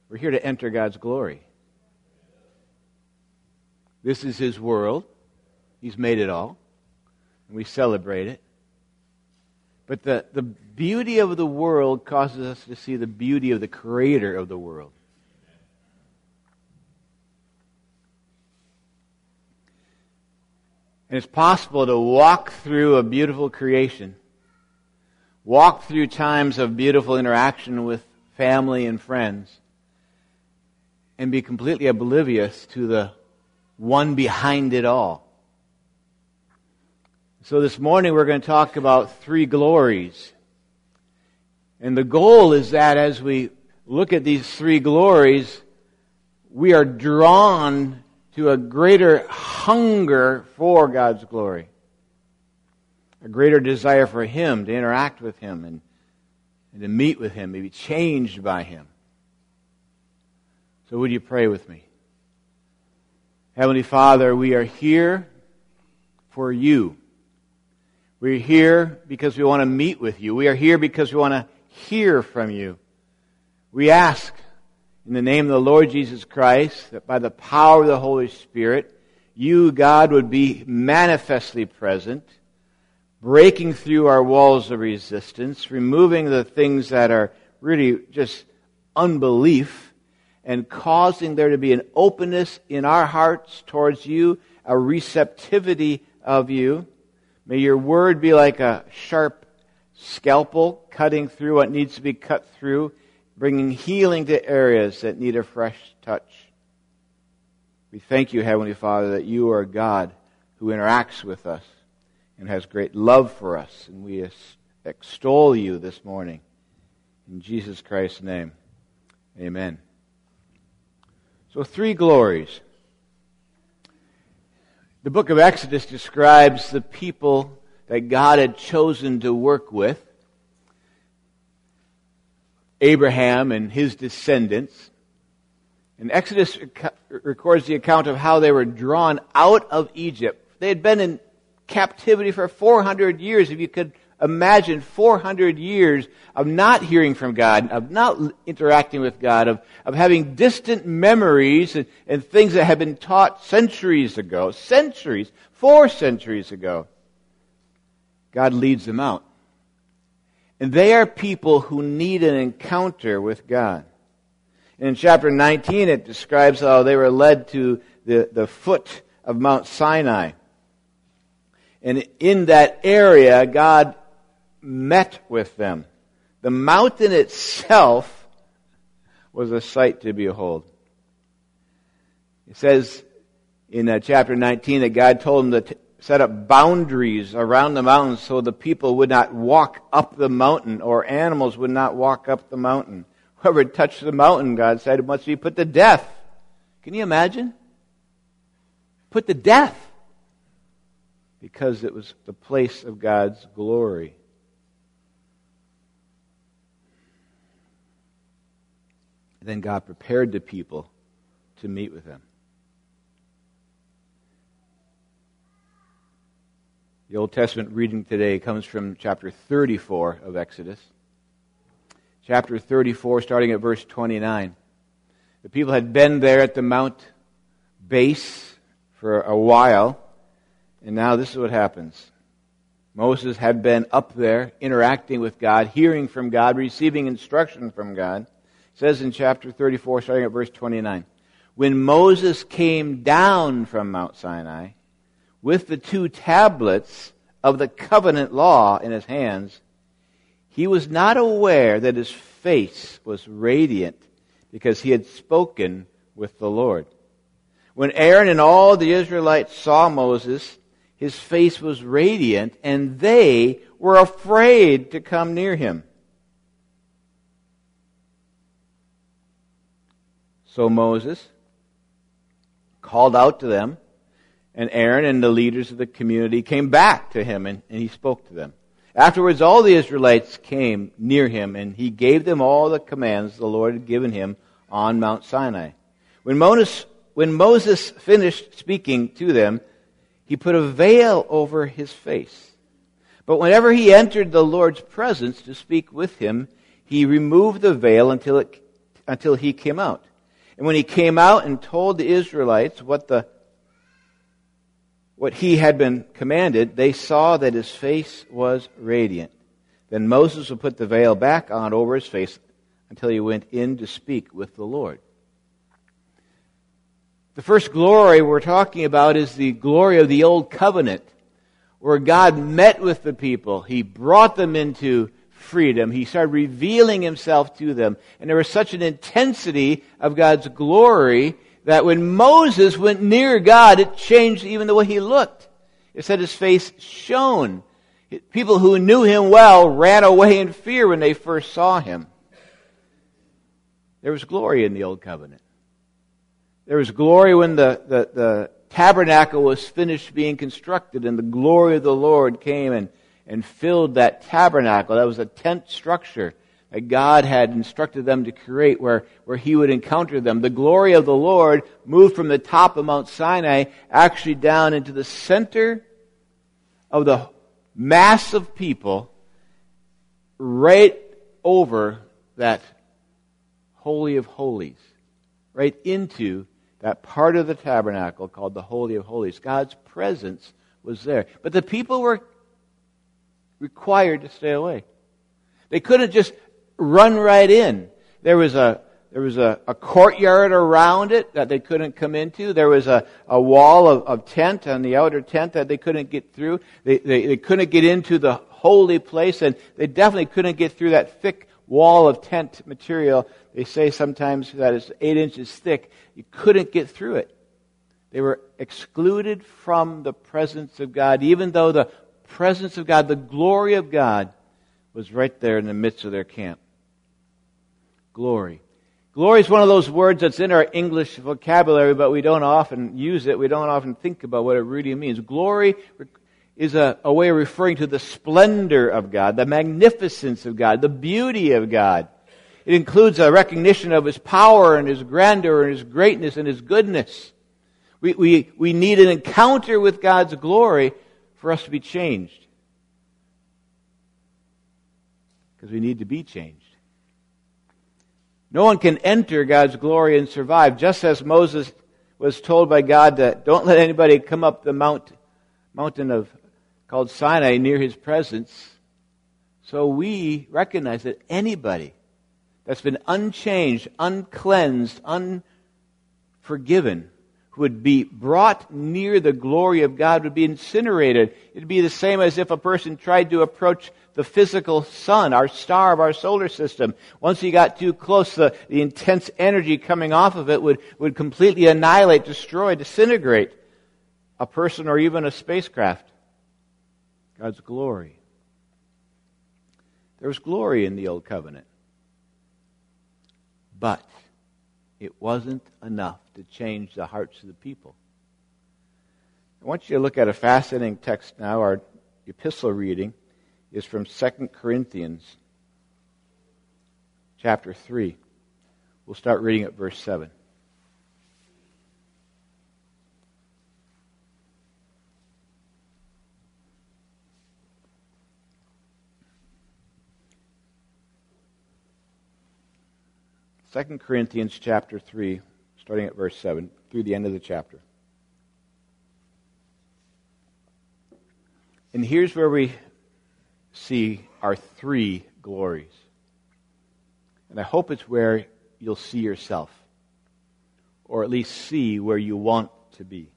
We're here to enter God's glory. This is His world. He's made it all. And we celebrate it. But the beauty of the world causes us to see the beauty of the Creator of the world. And it's possible to walk through a beautiful creation, walk through times of beautiful interaction with family and friends, and be completely oblivious to the one behind it all. So this morning we're going to talk about three glories. And the goal is that as we look at these three glories, we are drawn to a greater hunger for God's glory. A greater desire for Him, to interact with Him and to meet with Him, to be changed by Him. So would you pray with me? Heavenly Father, we are here for You. We're here because we want to meet with You. We are here because we want to hear from You. We ask in the name of the Lord Jesus Christ that by the power of the Holy Spirit, You, God, would be manifestly present, breaking through our walls of resistance, removing the things that are really just unbelief, and causing there to be an openness in our hearts towards You, a receptivity of You. May Your word be like a sharp scalpel cutting through what needs to be cut through, bringing healing to areas that need a fresh touch. We thank You, Heavenly Father, that You are God who interacts with us and has great love for us. And we extol You this morning. In Jesus Christ's name, amen. So, three glories. The book of Exodus describes the people that God had chosen to work with. Abraham and his descendants. And Exodus records the account of how they were drawn out of Egypt. They had been in captivity for 400 years. If you could imagine 400 years of not hearing from God, of not interacting with God, of having distant memories and things that had been taught centuries ago, 4 centuries ago. God leads them out. And they are people who need an encounter with God. In chapter 19, it describes how they were led to the foot of Mount Sinai. And in that area, God met with them. The mountain itself was a sight to behold. It says in chapter 19 that God told them to set up boundaries around the mountain so the people would not walk up the mountain, or animals would not walk up the mountain. Whoever touched the mountain, God said, must be put to death. Can you imagine? Put to death. Because it was the place of God's glory. Then God prepared the people to meet with Him. The Old Testament reading today comes from chapter 34 of Exodus. Chapter 34, starting at verse 29. The people had been there at the mount base for a while, and now this is what happens. Moses had been up there interacting with God, hearing from God, receiving instruction from God. It says in chapter 34, starting at verse 29, when Moses came down from Mount Sinai with the 2 tablets of the covenant law in his hands, he was not aware that his face was radiant because he had spoken with the Lord. When Aaron and all the Israelites saw Moses, his face was radiant, and they were afraid to come near him. So Moses called out to them, and Aaron and the leaders of the community came back to him, and he spoke to them. Afterwards, all the Israelites came near him, and he gave them all the commands the Lord had given him on Mount Sinai. When Moses finished speaking to them, he put a veil over his face. But whenever he entered the Lord's presence to speak with him, he removed the veil until until he came out. And when he came out and told the Israelites what he had been commanded, they saw that his face was radiant. Then Moses would put the veil back on over his face until he went in to speak with the Lord. The first glory we're talking about is the glory of the Old Covenant, where God met with the people. He brought them into freedom. He started revealing himself to them. And there was such an intensity of God's glory that when Moses went near God, it changed even the way he looked. It said his face shone. People who knew him well ran away in fear when they first saw him. There was glory in the Old Covenant. There was glory when the tabernacle was finished being constructed and the glory of the Lord came and filled that tabernacle. That was a tent structure that God had instructed them to create where he would encounter them. The glory of the Lord moved from the top of Mount Sinai actually down into the center of the mass of people right over that Holy of Holies, right into that part of the tabernacle called the Holy of Holies. God's presence was there. But the people were required to stay away. They couldn't just run right in. There was a courtyard around it that they couldn't come into. There was a wall of tent on the outer tent that they couldn't get through. They couldn't get into the holy place, and they definitely couldn't get through that thick wall of tent material. They say sometimes that it's 8 inches thick. You couldn't get through it. They were excluded from the presence of God, even though the presence of God, the glory of God, was right there in the midst of their camp. Glory. Glory is one of those words that's in our English vocabulary, but we don't often use it. We don't often think about what it really means. Glory is a way of referring to the splendor of God, the magnificence of God, the beauty of God. It includes a recognition of His power and His grandeur and His greatness and His goodness. We need an encounter with God's glory for us to be changed. Because we need to be changed. No one can enter God's glory and survive. Just as Moses was told by God that don't let anybody come up the mountain called Sinai near His presence, so we recognize that anybody that's been unchanged, uncleansed, unforgiven, who would be brought near the glory of God would be incinerated. It would be the same as if a person tried to approach the physical sun, our star of our solar system. Once you got too close, the intense energy coming off of it would completely annihilate, destroy, disintegrate a person or even a spacecraft. God's glory. There was glory in the Old Covenant. But it wasn't enough to change the hearts of the people. I want you to look at a fascinating text now. Our epistle reading is from 2 Corinthians chapter 3. We'll start reading at verse 7. Second Corinthians chapter 3, starting at verse 7, through the end of the chapter. And here's where we see our three glories. And I hope it's where you'll see yourself, or at least see where you want to be.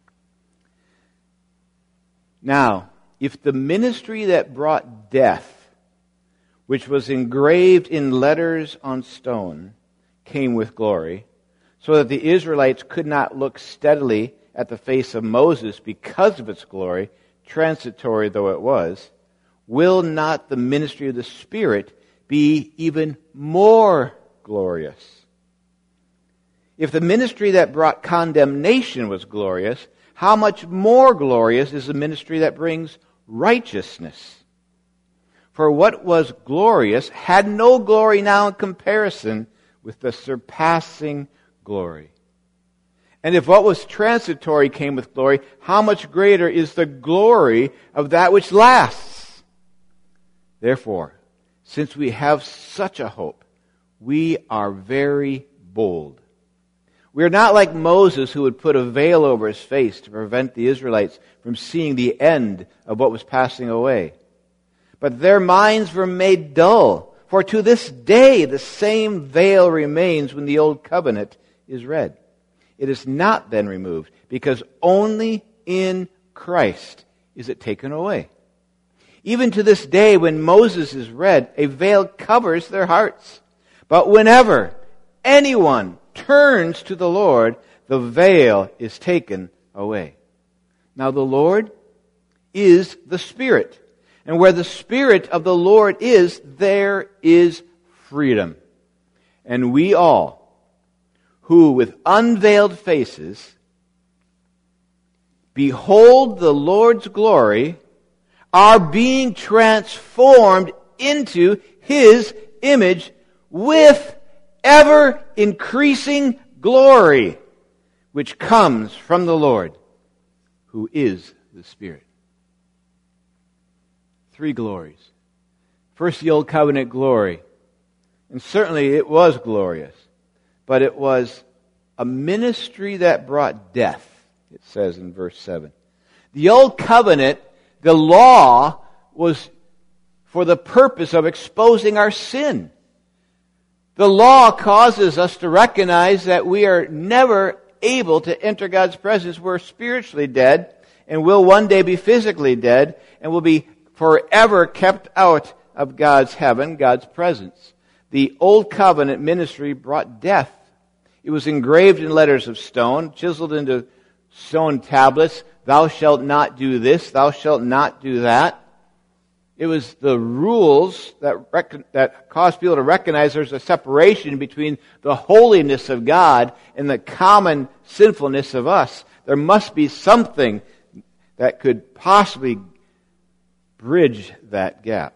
Now, if the ministry that brought death, which was engraved in letters on stone, came with glory, so that the Israelites could not look steadily at the face of Moses because of its glory, transitory though it was, will not the ministry of the Spirit be even more glorious? If the ministry that brought condemnation was glorious, how much more glorious is the ministry that brings righteousness? For what was glorious had no glory now in comparison with the surpassing glory. And if what was transitory came with glory, how much greater is the glory of that which lasts? Therefore, since we have such a hope, we are very bold. We are not like Moses, who would put a veil over his face to prevent the Israelites from seeing the end of what was passing away. But their minds were made dull, for to this day the same veil remains when the Old Covenant is read. It has not been removed, because only in Christ is it taken away. Even to this day, when Moses is read, a veil covers their hearts. But whenever anyone turns to the Lord, the veil is taken away. Now the Lord is the Spirit. And where the Spirit of the Lord is, there is freedom. And we all, who with unveiled faces behold the Lord's glory, are being transformed into His image with ever increasing glory, which comes from the Lord, who is the Spirit. Three glories. First, the Old Covenant glory. And certainly it was glorious. But it was a ministry that brought death, it says in verse 7. The Old Covenant, the law, was for the purpose of exposing our sin. The law causes us to recognize that we are never able to enter God's presence. We're spiritually dead and will one day be physically dead and will be forever kept out of God's heaven, God's presence. The Old Covenant ministry brought death. It was engraved in letters of stone, chiseled into stone tablets. Thou shalt not do this, thou shalt not do that. It was the rules that caused people to recognize there's a separation between the holiness of God and the common sinfulness of us. There must be something that could possibly bridge that gap.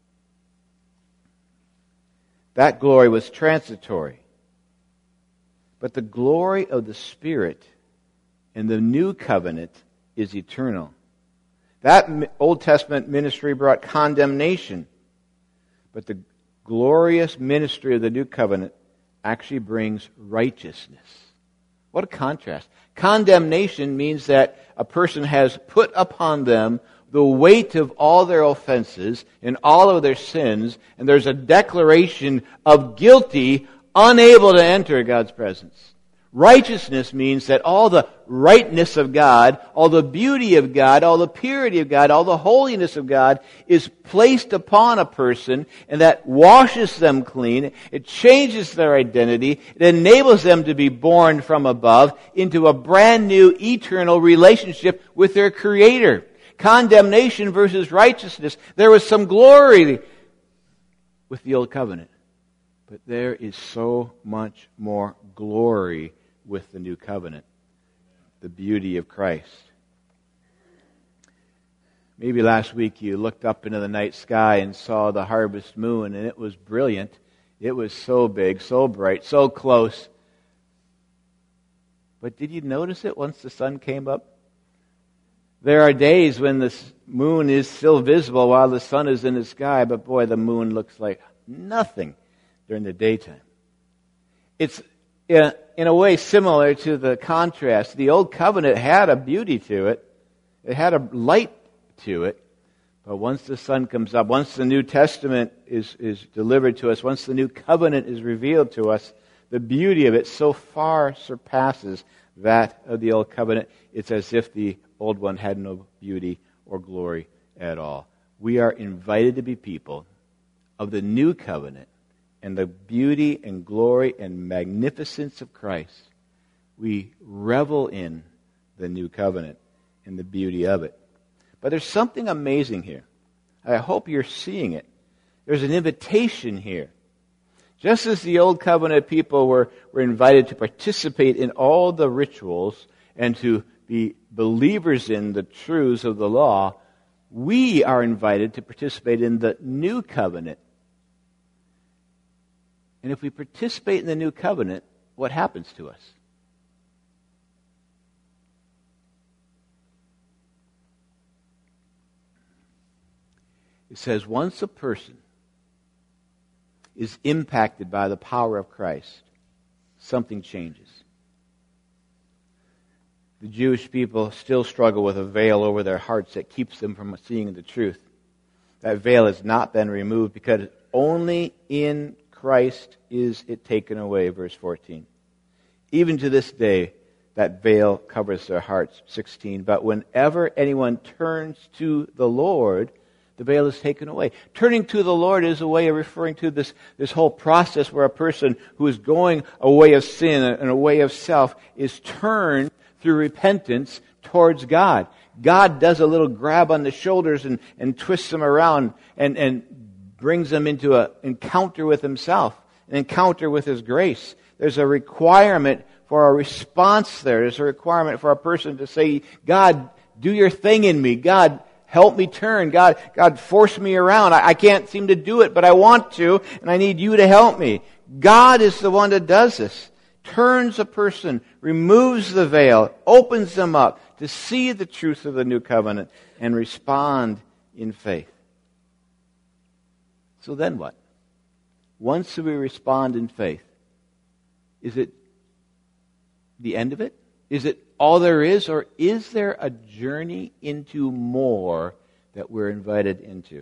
That glory was transitory. But the glory of the Spirit in the new covenant is eternal. That Old Testament ministry brought condemnation, but the glorious ministry of the new covenant actually brings righteousness. What a contrast. Condemnation means that a person has put upon them the weight of all their offenses and all of their sins, and there's a declaration of guilty, unable to enter God's presence. Righteousness means that all the rightness of God, all the beauty of God, all the purity of God, all the holiness of God is placed upon a person, and that washes them clean. It changes their identity. It enables them to be born from above into a brand new eternal relationship with their Creator. Condemnation versus righteousness. There was some glory with the Old Covenant, but there is so much more glory with the new covenant. The beauty of Christ. Maybe last week you looked up into the night sky and saw the harvest moon, and it was brilliant. It was so big, so bright, so close. But did you notice it once the sun came up? There are days when the moon is still visible while the sun is in the sky, but boy, the moon looks like nothing during the daytime. It's in a way similar to the contrast. The Old Covenant had a beauty to it. It had a light to it. But once the sun comes up, once the New Testament is delivered to us, once the New Covenant is revealed to us, the beauty of it so far surpasses that of the Old Covenant. It's as if the Old one had no beauty or glory at all. We are invited to be people of the New Covenant, and the beauty and glory and magnificence of Christ. We revel in the new covenant and the beauty of it. But there's something amazing here. I hope you're seeing it. There's an invitation here. Just as the Old Covenant people were invited to participate in all the rituals and to be believers in the truths of the law, we are invited to participate in the New Covenant. And if we participate in the New Covenant, what happens to us? It says, once a person is impacted by the power of Christ, something changes. The Jewish people still struggle with a veil over their hearts that keeps them from seeing the truth. That veil has not been removed because only in Christ is it taken away, verse 14. Even to this day, that veil covers their hearts, 16. But whenever anyone turns to the Lord, the veil is taken away. Turning to the Lord is a way of referring to this whole process where a person who is going a way of sin and a way of self is turned through repentance towards God. God does a little grab on the shoulders and twists them around and brings them into an encounter with himself, an encounter with his grace. There's a requirement for a response there. There's a requirement for a person to say, God, do your thing in me. God, help me turn. God, force me around. I can't seem to do it, but I want to, and I need you to help me. God is the one that does this. Turns a person, removes the veil, opens them up to see the truth of the new covenant and respond in faith. So then what? Once we respond in faith, is it the end of it? Is it all there is, or is there a journey into more that we're invited into?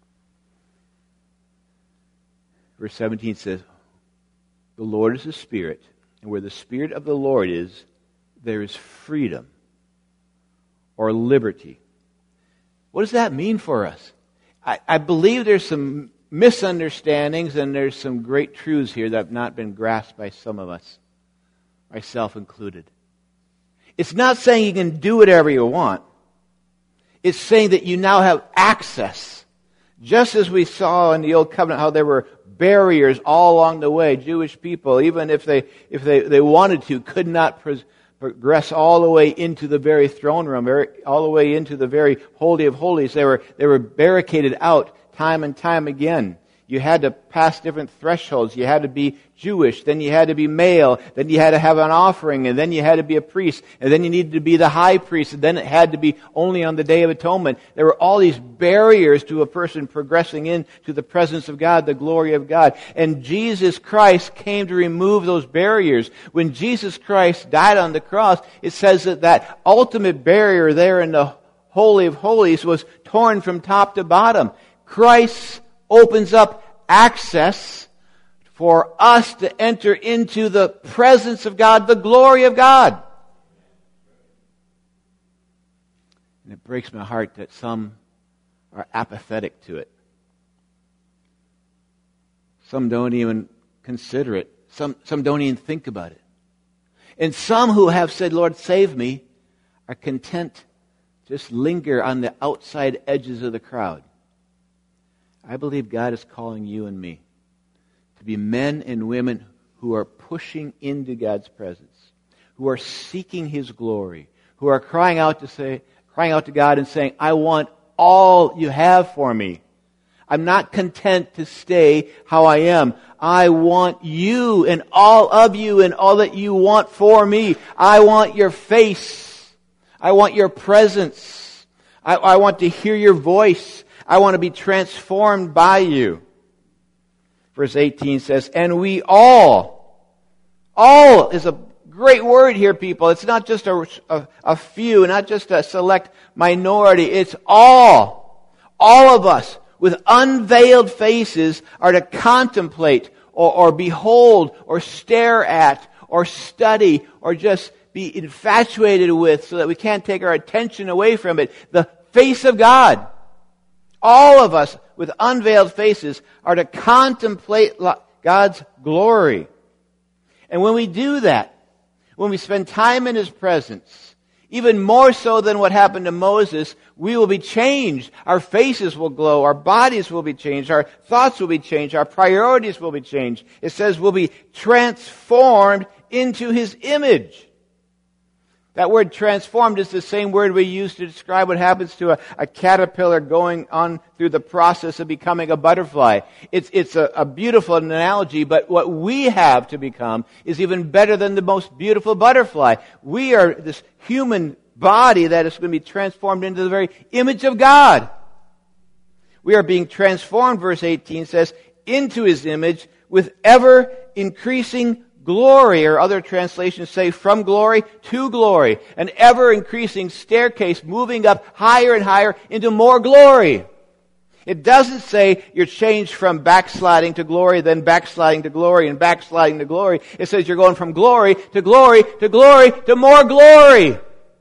Verse 17 says, the Lord is the Spirit, and where the Spirit of the Lord is, there is freedom or liberty. What does that mean for us? I believe there's some misunderstandings and there's some great truths here that have not been grasped by some of us, myself included. It's not saying you can do whatever you want. It's saying that you now have access. Just as we saw in the Old Covenant how there were barriers all along the way. Jewish people, even if they wanted to, could not progress all the way into the very throne room, all the way into the very Holy of Holies. They were barricaded out time and time again. You had to pass different thresholds. You had to be Jewish, then you had to be male, then you had to have an offering, and then you had to be a priest, and then you needed to be the high priest, and then it had to be only on the Day of Atonement. There were all these barriers to a person progressing into the presence of God, the glory of God. And Jesus Christ came to remove those barriers. When Jesus Christ died on the cross, it says that ultimate barrier there in the Holy of Holies was torn from top to bottom. Christ opens up access for us to enter into the presence of God, the glory of God. And it breaks my heart that some are apathetic to it. Some don't even consider it. Some don't even think about it. And some who have said, Lord, save me, are content to just linger on the outside edges of the crowd. I believe God is calling you and me to be men and women who are pushing into God's presence, who are seeking His glory, who are crying out to God and saying, I want all you have for me. I'm not content to stay how I am. I want you and all of you and all that you want for me. I want your face. I want your presence. I want to hear your voice. I want to be transformed by you. Verse 18 says, and we all is a great word here, people. It's not just a few, not just a select minority. It's all of us with unveiled faces are to contemplate or behold or stare at or study or just be infatuated with so that we can't take our attention away from it. The face of God. All of us with unveiled faces are to contemplate God's glory. And when we do that, when we spend time in His presence, even more so than what happened to Moses, we will be changed. Our faces will glow. Our bodies will be changed. Our thoughts will be changed. Our priorities will be changed. It says we'll be transformed into His image. That word transformed is the same word we use to describe what happens to a caterpillar going on through the process of becoming a butterfly. It's a beautiful analogy, but what we have to become is even better than the most beautiful butterfly. We are this human body that is going to be transformed into the very image of God. We are being transformed, verse 18 says, into His image with ever increasing glory, or other translations say from glory to glory, an ever increasing staircase moving up higher and higher into more glory. It doesn't say you're changed from backsliding to glory, then backsliding to glory, and backsliding to glory. It says you're going from glory to glory to glory to more glory.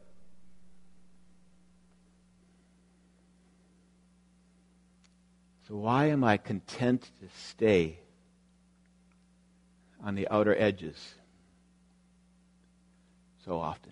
So why am I content to stay on the outer edges so often?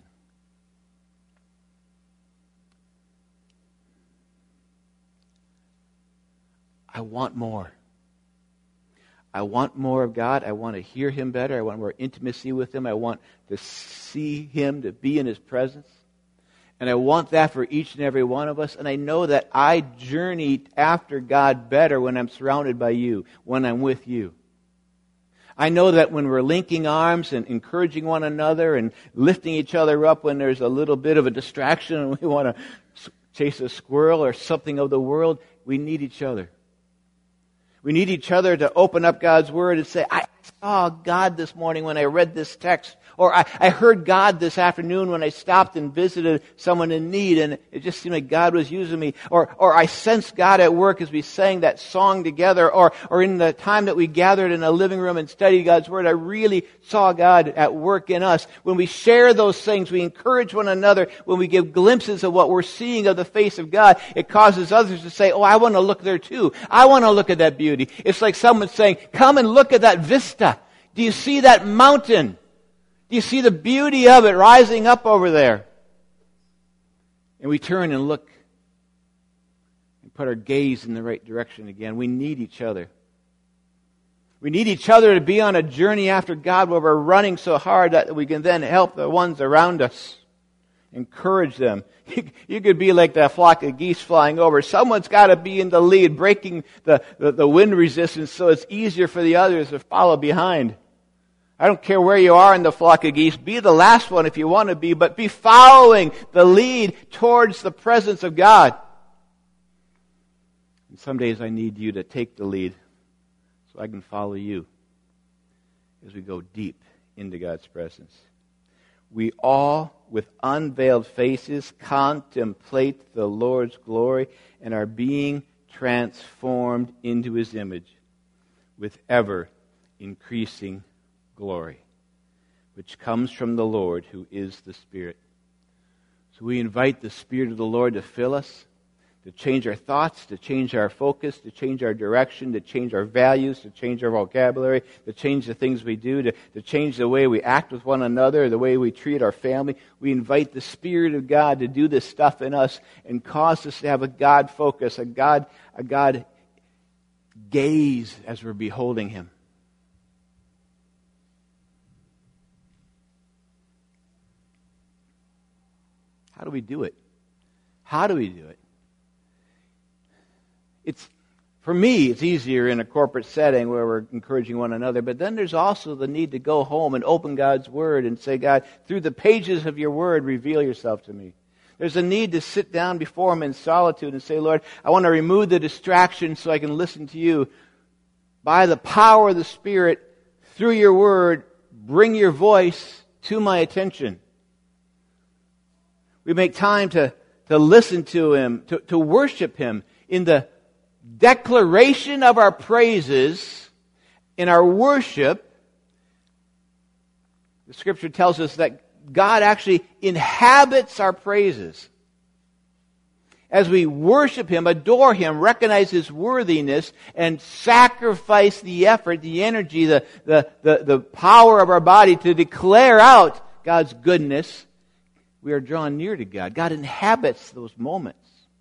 I want more. I want more of God. I want to hear Him better. I want more intimacy with Him. I want to see Him, to be in His presence. And I want that for each and every one of us. And I know that I journey after God better when I'm surrounded by you, when I'm with you. I know that when we're linking arms and encouraging one another and lifting each other up when there's a little bit of a distraction and we want to chase a squirrel or something of the world, we need each other. We need each other to open up God's Word and say, I saw God this morning when I read this text. Or I heard God this afternoon when I stopped and visited someone in need, and it just seemed like God was using me. Or I sensed God at work as we sang that song together. Or in the time that we gathered in a living room and studied God's Word, I really saw God at work in us. When we share those things, we encourage one another. When we give glimpses of what we're seeing of the face of God, it causes others to say, oh, I want to look there too. I want to look at that beauty. It's like someone saying, come and look at that vista. Do you see that mountain? Do you see the beauty of it rising up over there? And we turn and look and put our gaze in the right direction again. We need each other. We need each other to be on a journey after God where we're running so hard that we can then help the ones around us. Encourage them. You could be like that flock of geese flying over. Someone's got to be in the lead, breaking the wind resistance so it's easier for the others to follow behind. I don't care where you are in the flock of geese. Be the last one if you want to be, but be following the lead towards the presence of God. And some days I need you to take the lead so I can follow you as we go deep into God's presence. We all, with unveiled faces, contemplate the Lord's glory and are being transformed into His image with ever increasing glory, which comes from the Lord who is the Spirit. So we invite the Spirit of the Lord to fill us, to change our thoughts, to change our focus, to change our direction, to change our values, to change our vocabulary, to change the things we do, to change the way we act with one another, the way we treat our family. We invite the Spirit of God to do this stuff in us and cause us to have a God focus, a God gaze as we're beholding Him. How do we do it? How do we do it? For me, it's easier in a corporate setting where we're encouraging one another, but then there's also the need to go home and open God's Word and say, God, through the pages of your Word, reveal yourself to me. There's a need to sit down before Him in solitude and say, Lord, I want to remove the distractions so I can listen to you. By the power of the Spirit, through your Word, bring your voice to my attention. We make time to listen to Him, to worship Him in the declaration of our praises, in our worship. The Scripture tells us that God actually inhabits our praises. As we worship Him, adore Him, recognize His worthiness, and sacrifice the effort, the energy, the power of our body to declare out God's goodness, we are drawn near to God. God inhabits those moments.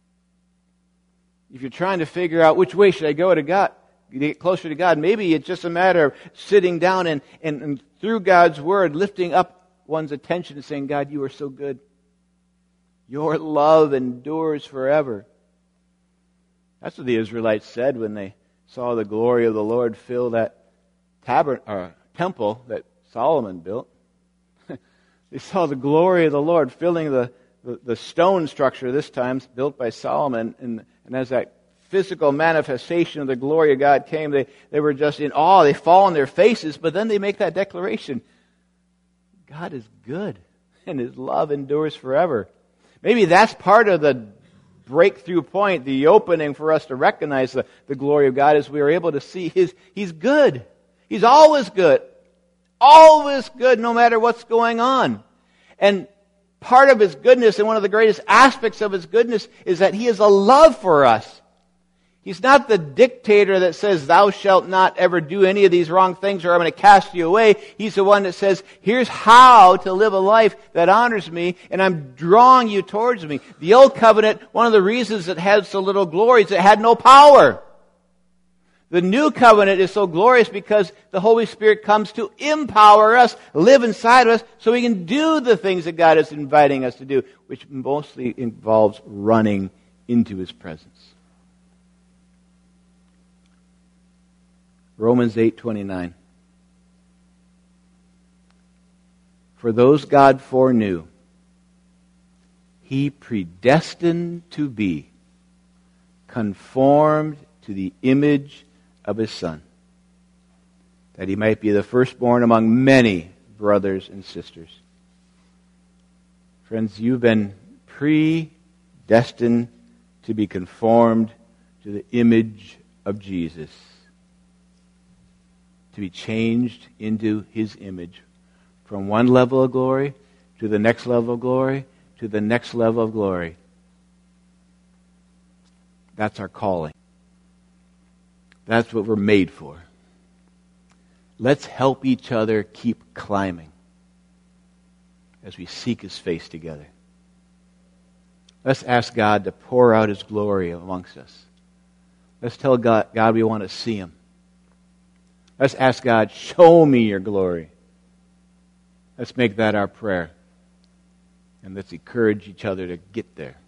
If you're trying to figure out which way should I go to God, to get closer to God, maybe it's just a matter of sitting down and through God's Word, lifting up one's attention and saying, God, you are so good. Your love endures forever. That's what the Israelites said when they saw the glory of the Lord fill that temple that Solomon built. They saw the glory of the Lord filling the stone structure this time built by Solomon, and as that physical manifestation of the glory of God came, they were just in awe. They fall on their faces, but then they make that declaration. God is good, and His love endures forever. Maybe that's part of the breakthrough point, the opening for us to recognize the glory of God, as we are able to see He's good. He's always good. Always good, no matter what's going on. And part of His goodness, and one of the greatest aspects of His goodness, is that He is a love for us. He's not the dictator that says, thou shalt not ever do any of these wrong things or I'm going to cast you away. He's the one that says, here's how to live a life that honors me, and I'm drawing you towards me. The old covenant, one of the reasons it had so little glory is it had no power. The new covenant is so glorious because the Holy Spirit comes to empower us, live inside of us, so we can do the things that God is inviting us to do, which mostly involves running into His presence. Romans 8:29. For those God foreknew, He predestined to be conformed to the image of His Son, that He might be the firstborn among many brothers and sisters. Friends, you've been predestined to be conformed to the image of Jesus, to be changed into His image from one level of glory to the next level of glory to the next level of glory. That's our calling. That's what we're made for. Let's help each other keep climbing as we seek His face together. Let's ask God to pour out His glory amongst us. Let's tell God we want to see Him. Let's ask God, show me your glory. Let's make that our prayer. And let's encourage each other to get there.